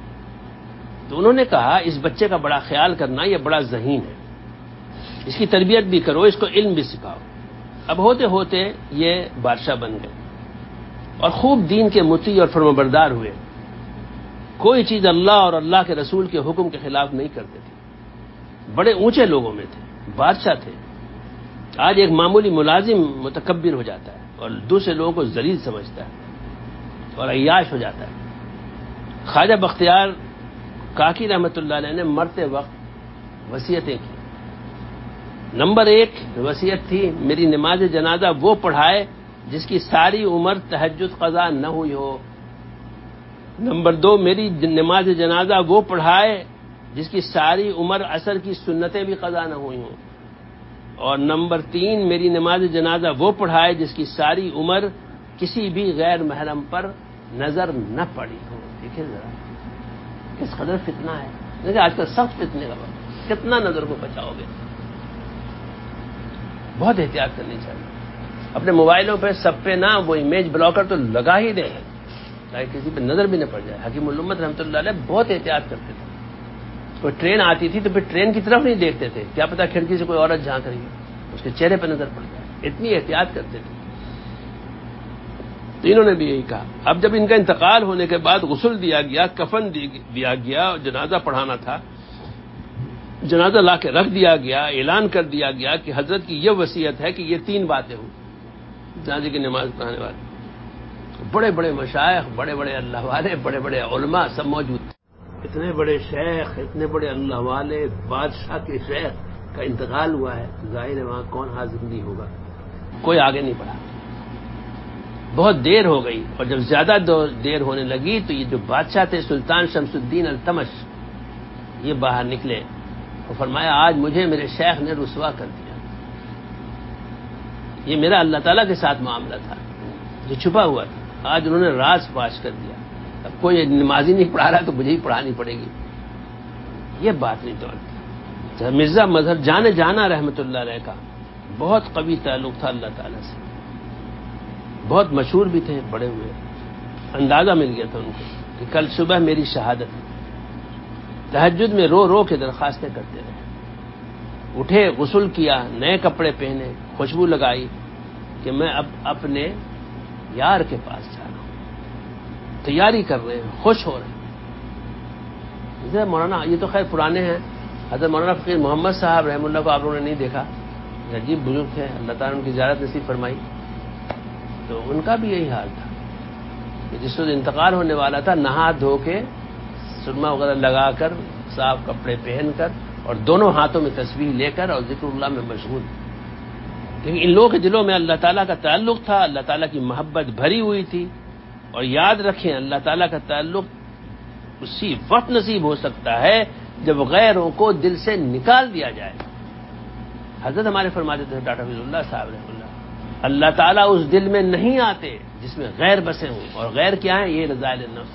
تو انہوں نے کہا اس بچے کا بڑا خیال کرنا، یہ بڑا ذہین ہے، اس کی تربیت بھی کرو، اس کو علم بھی سکھاؤ۔ اب ہوتے ہوتے یہ بادشاہ بن گئے اور خوب دین کے مطیع اور فرمانبردار ہوئے، کوئی چیز اللہ اور اللہ کے رسول کے حکم کے خلاف نہیں کرتے تھے، بڑے اونچے لوگوں میں تھے، بادشاہ تھے۔ آج ایک معمولی ملازم متکبر ہو جاتا ہے اور دوسرے لوگوں کو ذلیل سمجھتا ہے اور عیاش ہو جاتا ہے۔ خواجہ بختیار کاکی رحمۃ اللہ علیہ نے مرتے وقت وصیتیں کی۔ نمبر ایک وصیت تھی میری نماز جنازہ وہ پڑھائے جس کی ساری عمر تہجد قضا نہ ہوئی ہو۔ نمبر دو میری نماز جنازہ وہ پڑھائے جس کی ساری عمر عصر کی سنتیں بھی قضا نہ ہوئی ہوں۔ اور نمبر تین میری نماز جنازہ وہ پڑھائے جس کی ساری عمر کسی بھی غیر محرم پر نظر نہ پڑی ہو. دیکھیں ذرا کس قدر فتنہ ہے. دیکھیں آج کل سخت فتنے کا وقت، کتنا نظر کو بچاؤ گے. بہت احتیاط کرنی چاہیے. اپنے موبائلوں پہ سب پہ نہ وہ امیج بلاکر تو لگا ہی دیں تاکہ کسی پہ نظر بھی نہ پڑ جائے. حکیم الامت رحمۃ اللہ علیہ بہت احتیاط کرتے تھے. کوئی ٹرین آتی تھی تو پھر ٹرین کی طرف نہیں دیکھتے تھے، کیا پتا کھڑکی سے کوئی عورت جھانک رہی ہے اس کے چہرے پہ نظر پڑ جائے. اتنی احتیاط کرتے تھے. تو انہوں نے بھی یہی کہا. اب جب ان کا انتقال ہونے کے بعد غسل دیا گیا، کفن دیا گیا اور جنازہ پڑھانا تھا، جنازہ لا کے رکھ دیا گیا، اعلان کر دیا گیا کہ حضرت کی یہ وصیت ہے کہ یہ تین باتیں ہوں. جنازے کی نماز پڑھانے والے بڑے بڑے مشائخ، بڑے بڑے اللہ والے، بڑے بڑے علماء سب موجود تھے. اتنے بڑے شیخ، اتنے بڑے اللہ والے، بادشاہ کے شیخ کا انتقال ہوا ہے، ظاہر ہے وہاں کون حاضر نہیں ہوگا. کوئی آگے نہیں بڑھا. بہت دیر ہو گئی، اور جب زیادہ دیر ہونے لگی تو یہ جو بادشاہ تھے سلطان شمس الدین التمش، یہ باہر نکلے اور فرمایا آج مجھے میرے شیخ نے رسوا کر دیا. یہ میرا اللہ تعالیٰ کے ساتھ معاملہ تھا جو چھپا ہوا تھا، آج انہوں نے راز فاش کر دیا. اب کوئی نمازی نہیں پڑھا رہا تو مجھے ہی پڑھانی پڑے گی. یہ بات نہیں توڑتی. مرزا مظہر جان جانا رحمۃ اللہ علیہ کا بہت قوی تعلق تھا اللہ تعالیٰ سے، بہت مشہور بھی تھے، بڑے ہوئے. اندازہ مل گیا تھا ان کو کہ کل صبح میری شہادت ہے. تہجد میں رو رو کے درخواستیں کرتے رہے. اٹھے، غسل کیا، نئے کپڑے پہنے، خوشبو لگائی کہ میں اب اپنے یار کے پاس جا رہا ہوں. تیاری کر رہے ہیں، خوش ہو رہے ہیں. جیسے مولانا، یہ تو خیر پرانے ہیں، حضرت مولانا فقیر محمد صاحب رحمہ اللہ کو آپ لوگوں نے نہیں دیکھا، عجیب بزرگ تھے، اللہ تعالیٰ نے ان کی زیارت نصیب فرمائی. تو ان کا بھی یہی حال تھا کہ جس وقت انتقال ہونے والا تھا نہا دھو کے سرما وغیرہ لگا کر صاف کپڑے پہن کر اور دونوں ہاتھوں میں تسبیح لے کر اور ذکر اللہ میں مشغول. لیکن ان لوگوں کے دلوں میں اللہ تعالیٰ کا تعلق تھا، اللہ تعالیٰ کی محبت بھری ہوئی تھی. اور یاد رکھیں اللہ تعالیٰ کا تعلق اسی وقت نصیب ہو سکتا ہے جب غیروں کو دل سے نکال دیا جائے. حضرت ہمارے فرماتے تھے ڈاکٹر فضل اللہ صاحب رحمۃ اللہ، اللہ تعالیٰ اس دل میں نہیں آتے جس میں غیر بسے ہوں. اور غیر کیا ہے؟ یہ رذائل النفس.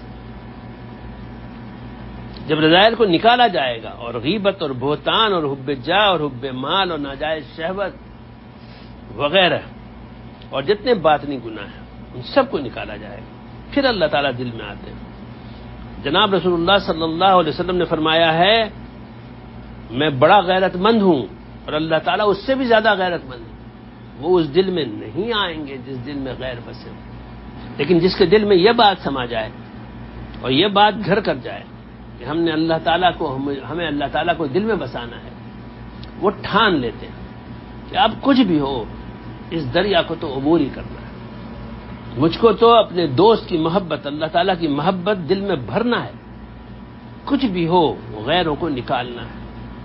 جب رذائل کو نکالا جائے گا اور غیبت اور بہتان اور حب جاہ اور حب مال اور ناجائز شہوت وغیرہ اور جتنے باطنی گناہ ہیں ان سب کو نکالا جائے گا، پھر اللہ تعالیٰ دل میں آتے ہیں. جناب رسول اللہ صلی اللہ علیہ وسلم نے فرمایا ہے میں بڑا غیرت مند ہوں اور اللہ تعالیٰ اس سے بھی زیادہ غیرت مند ہے. وہ اس دل میں نہیں آئیں گے جس دل میں غیر بسے ہو. لیکن جس کے دل میں یہ بات سما جائے اور یہ بات گھر کر جائے کہ ہم نے اللہ تعالیٰ کو ہمیں اللہ تعالیٰ کو دل میں بسانا ہے، وہ ٹھان لیتے ہیں کہ اب کچھ بھی ہو اس دریا کو تو عبور ہی کرنا ہے. مجھ کو تو اپنے دوست کی محبت، اللہ تعالیٰ کی محبت دل میں بھرنا ہے. کچھ بھی ہو غیروں کو نکالنا ہے.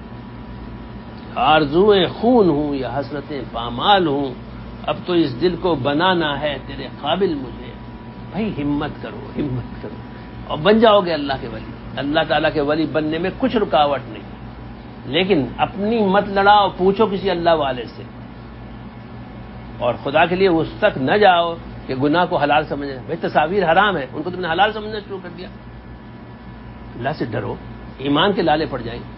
آرزوئیں خون ہوں یا حسرتیں پامال ہوں، اب تو اس دل کو بنانا ہے تیرے قابل مجھے. بھائی ہمت کرو، ہمت کرو اور بن جاؤ گے اللہ کے ولی. اللہ تعالیٰ کے ولی بننے میں کچھ رکاوٹ نہیں، لیکن اپنی مت لڑاؤ، پوچھو کسی اللہ والے سے. اور خدا کے لیے اس تک نہ جاؤ کہ گناہ کو حلال سمجھے. بھائی تصاویر حرام ہے، ان کو تم نے حلال سمجھنا شروع کر دیا. اللہ سے ڈرو، ایمان کے لالے پڑ جائیں.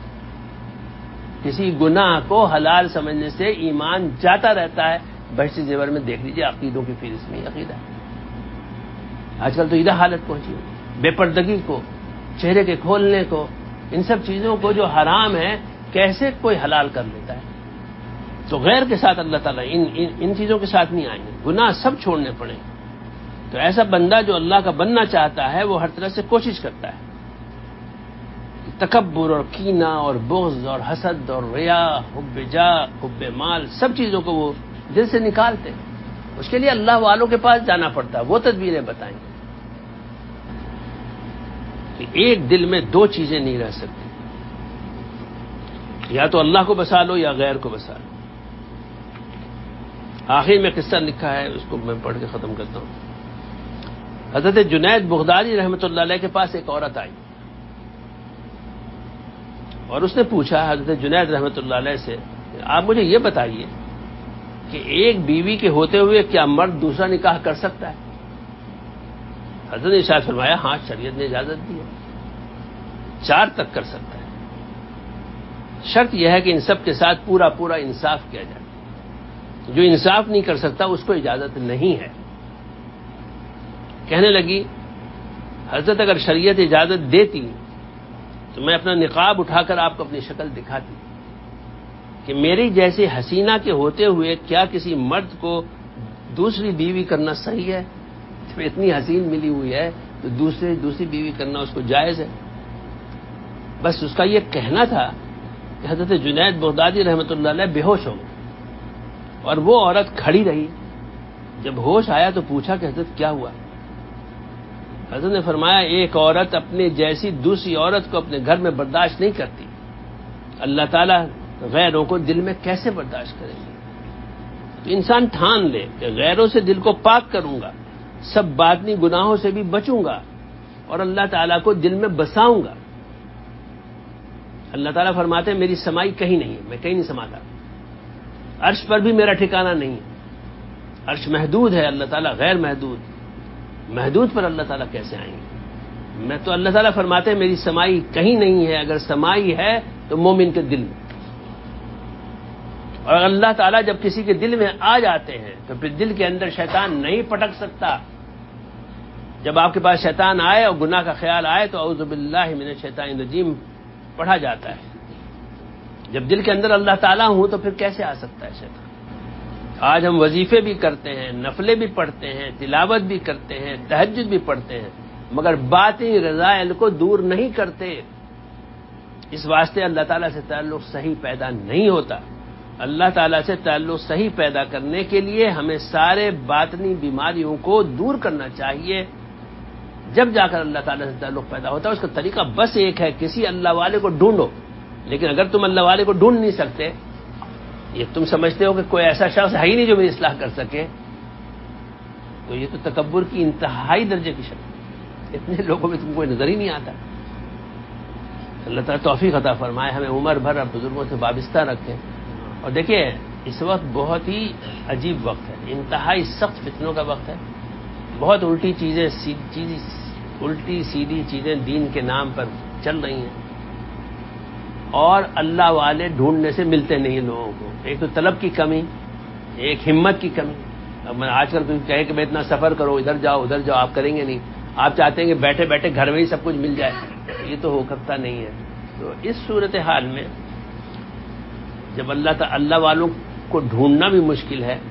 کسی گناہ کو حلال سمجھنے سے ایمان جاتا رہتا ہے. بحث زیور میں دیکھ لیجیے عقیدوں کی فہرست میں عقیدہ. آج کل تو ادھر حالت پہنچی ہے، بے پردگی کو، چہرے کے کھولنے کو، ان سب چیزوں کو جو حرام ہے کیسے کوئی حلال کر لیتا ہے. تو غیر کے ساتھ اللہ تعالیٰ ان ان, ان چیزوں کے ساتھ نہیں آئیں گے. گناہ سب چھوڑنے پڑیں. تو ایسا بندہ جو اللہ کا بننا چاہتا ہے وہ ہر طرح سے کوشش کرتا ہے. تکبر اور کینہ اور بغض اور حسد اور ریا، حب جاہ، حب مال، سب چیزوں کو وہ دل سے نکالتے. اس کے لیے اللہ والوں کے پاس جانا پڑتا ہے، وہ تدبیریں بتائیں گے کہ ایک دل میں دو چیزیں نہیں رہ سکتی، یا تو اللہ کو بسا لو یا غیر کو بسا لو. آخر میں قصہ لکھا ہے، اس کو میں پڑھ کے ختم کرتا ہوں. حضرت جنید بغدادی رحمۃ اللہ علیہ کے پاس ایک عورت آئی اور اس نے پوچھا حضرت جنید رحمۃ اللہ علیہ سے کہ آپ مجھے یہ بتائیے کہ ایک بیوی کے ہوتے ہوئے کیا مرد دوسرا نکاح کر سکتا ہے؟ حضرت نے ارشاد فرمایا ہاں شریعت نے اجازت دی ہے، چار تک کر سکتا ہے، شرط یہ ہے کہ ان سب کے ساتھ پورا پورا انصاف کیا جائے، جو انصاف نہیں کر سکتا اس کو اجازت نہیں ہے۔ کہنے لگی حضرت اگر شریعت اجازت دیتی تو میں اپنا نقاب اٹھا کر آپ کو اپنی شکل دکھاتی کہ میری جیسے حسینہ کے ہوتے ہوئے کیا کسی مرد کو دوسری بیوی کرنا صحیح ہے؟ جب اتنی حسین ملی ہوئی ہے تو دوسری دوسری بیوی کرنا اس کو جائز ہے؟ بس اس کا یہ کہنا تھا کہ حضرت جنید بغدادی رحمۃ اللہ علیہ بے ہوش ہو گئے اور وہ عورت کھڑی رہی۔ جب ہوش آیا تو پوچھا کہ حضرت کیا ہوا؟ حضرت نے فرمایا ایک عورت اپنے جیسی دوسری عورت کو اپنے گھر میں برداشت نہیں کرتی، اللہ تعالیٰ غیروں کو دل میں کیسے برداشت کریں گے؟ تو انسان ٹھان لے کہ غیروں سے دل کو پاک کروں گا، سب باطنی گناہوں سے بھی بچوں گا اور اللہ تعالیٰ کو دل میں بساؤں گا۔ اللہ تعالیٰ فرماتے ہیں میری سمائی کہیں نہیں ہے، میں کہیں نہیں سماتا، عرش پر بھی میرا ٹھکانہ نہیں ہے، عرش محدود ہے، اللہ تعالیٰ غیر محدود، محدود پر اللہ تعالیٰ کیسے آئیں گے؟ میں تو اللہ تعالیٰ فرماتے ہیں میری سمائی کہیں نہیں ہے، اگر سمائی ہے تو مومن کے دل میں، اور اللہ تعالیٰ جب کسی کے دل میں آ جاتے ہیں تو پھر دل کے اندر شیطان نہیں پٹک سکتا۔ جب آپ کے پاس شیطان آئے اور گناہ کا خیال آئے تو اعوذ باللہ من الشیطان الرجیم پڑھا جاتا ہے۔ جب دل کے اندر اللہ تعالیٰ ہوں تو پھر کیسے آ سکتا ہے شیطان؟ آج ہم وظیفے بھی کرتے ہیں، نفلیں بھی پڑھتے ہیں، تلاوت بھی کرتے ہیں، تہجد بھی پڑھتے ہیں، مگر باطنی رذائل کو دور نہیں کرتے۔ اس واسطے اللہ تعالیٰ سے تعلق صحیح پیدا نہیں ہوتا۔ اللہ تعالیٰ سے تعلق صحیح پیدا کرنے کے لیے ہمیں سارے باطنی بیماریوں کو دور کرنا چاہیے، جب جا کر اللہ تعالیٰ سے تعلق پیدا ہوتا ہے۔ اس کا طریقہ بس ایک ہے، کسی اللہ والے کو ڈھونڈو، لیکن اگر تم اللہ والے کو ڈھونڈ نہیں سکتے، یہ تم سمجھتے ہو کہ کوئی ایسا شخص ہے ہی نہیں جو میری اصلاح کر سکے، تو یہ تو تکبر کی انتہائی درجے کی شکل، اتنے لوگوں میں تم کو نظر ہی نہیں آتا۔ اللہ تعالیٰ توفیق عطا فرمائے، ہمیں عمر بھر بزرگوں سے وابستہ رکھے۔ اور دیکھیے اس وقت بہت ہی عجیب وقت ہے، انتہائی سخت فتنوں کا وقت ہے، بہت الٹی چیزیں چیز الٹی سیدھی چیزیں دین کے نام پر چل رہی ہیں، اور اللہ والے ڈھونڈنے سے ملتے نہیں لوگوں کو۔ ایک تو طلب کی کمی، ایک ہمت کی کمی۔ اب میں آج کل کوئی کہے کہ میں اتنا سفر کرو، ادھر جاؤ ادھر جاؤ، آپ کریں گے نہیں، آپ چاہتے ہیں کہ بیٹھے بیٹھے گھر میں ہی سب کچھ مل جائے، یہ تو ہو سکتا نہیں ہے۔ تو اس صورتحال میں جب اللہ تعالی اللہ والوں کو ڈھونڈنا بھی مشکل ہے،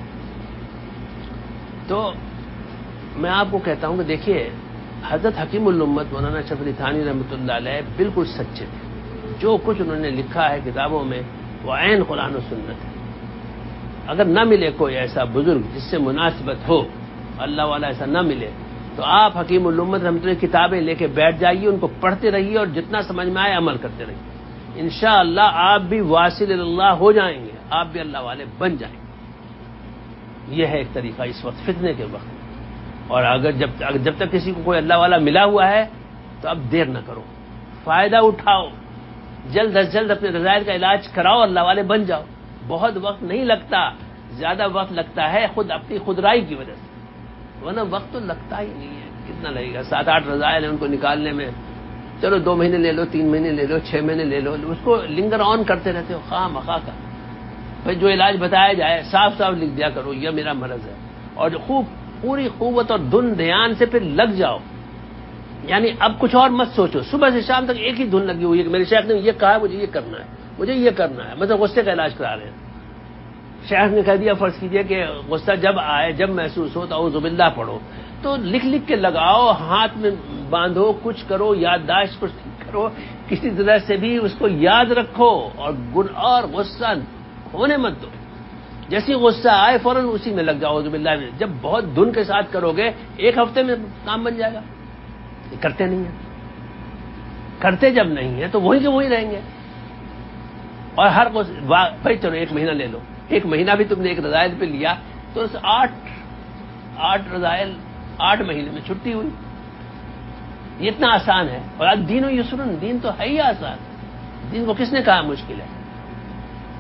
تو میں آپ کو کہتا ہوں کہ دیکھیے حضرت حکیم الامت مولانا اشرف علی تھانوی رحمۃ اللہ علیہ بالکل سچے تھے، جو کچھ انہوں نے لکھا ہے کتابوں میں وہ عین قرآن و سنت ہے۔ اگر نہ ملے کوئی ایسا بزرگ جس سے مناسبت ہو، اللہ والا ایسا نہ ملے، تو آپ حکیم الامت رحمۃ اللہ کتابیں لے کے بیٹھ جائیے، ان کو پڑھتے رہیے اور جتنا سمجھ میں آئے عمل کرتے رہیے، انشاءاللہ آپ بھی واصل اللہ ہو جائیں گے، آپ بھی اللہ والے بن جائیں گے۔ یہ ہے ایک طریقہ اس وقت فتنے کے وقت۔ اور اگر جب جب تک کسی کو کوئی اللہ والا ملا ہوا ہے تو اب دیر نہ کرو، فائدہ اٹھاؤ، جلد از جلد اپنے رذائل کا علاج کراؤ، اللہ والے بن جاؤ۔ بہت وقت نہیں لگتا، زیادہ وقت لگتا ہے خود اپنی خودرائی کی وجہ سے، ورنہ وقت تو لگتا ہی نہیں ہے۔ کتنا لگے گا؟ سات آٹھ رذائل ہیں، ان کو نکالنے میں چلو دو مہینے لے لو، تین مہینے لے لو، چھ مہینے لے لو، اس کو لنگر آن کرتے رہتے ہو خواہ مخواہ کا۔ بھائی جو علاج بتایا جائے صاف صاف لکھ دیا کرو یہ میرا مرض ہے، اور خوب پوری قوت اور دھن دھیان سے پھر لگ جاؤ۔ یعنی اب کچھ اور مت سوچو، صبح سے شام تک ایک ہی دھن لگی ہوئی ہے کہ میرے شیخ نے یہ کہا ہے مجھے یہ کرنا ہے، مجھے یہ کرنا ہے، مطلب غصے کا علاج کرا رہے ہیں۔ شیخ نے کہہ دیا فرض کیجئے کہ غصہ جب آئے، جب محسوس ہو تو اعوذ باللہ پڑھو، تو لکھ لکھ کے لگاؤ، ہاتھ میں باندھو، کچھ کرو، یادداشت کچھ کرو، کسی طرح سے بھی اس کو یاد رکھو، اور گن اور غصہ ہونے مت دو۔ جیسی غصہ آئے فوراً اسی میں لگ جاؤ اعوذ باللہ۔ جب بہت دھن کے ساتھ کرو گے ایک ہفتے میں کام بن جائے گا۔ یہ کرتے نہیں ہیں، کرتے جب نہیں ہیں تو وہی کے وہی رہیں گے۔ اور ہر بھائی چلو ایک مہینہ لے لو، ایک مہینہ بھی تم نے ایک رذائل پہ لیا تو اس آٹھ آٹھ رذائل آٹھ مہینے میں چھٹی ہوئی۔ یہ اتنا آسان ہے۔ اور دین و یسرن، دین تو ہے ہی آسان، دین کو کس نے کہا مشکل ہے؟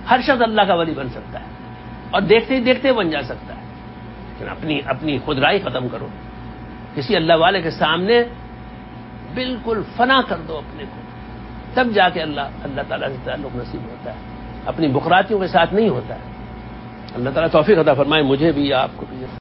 ہر شخص اللہ کا ولی بن سکتا ہے اور دیکھتے ہی دیکھتے بن جا سکتا ہے، لیکن اپنی اپنی خود رائی ختم کرو، کسی اللہ والے کے سامنے بالکل فنا کر دو اپنے کو، تب جا کے اللہ اللہ تعالیٰ سے تعلق نصیب ہوتا ہے، اپنی بخراتیوں کے ساتھ نہیں ہوتا ہے۔ اللہ تعالیٰ توفیق عطا فرمائے مجھے بھی آپ کو بھی۔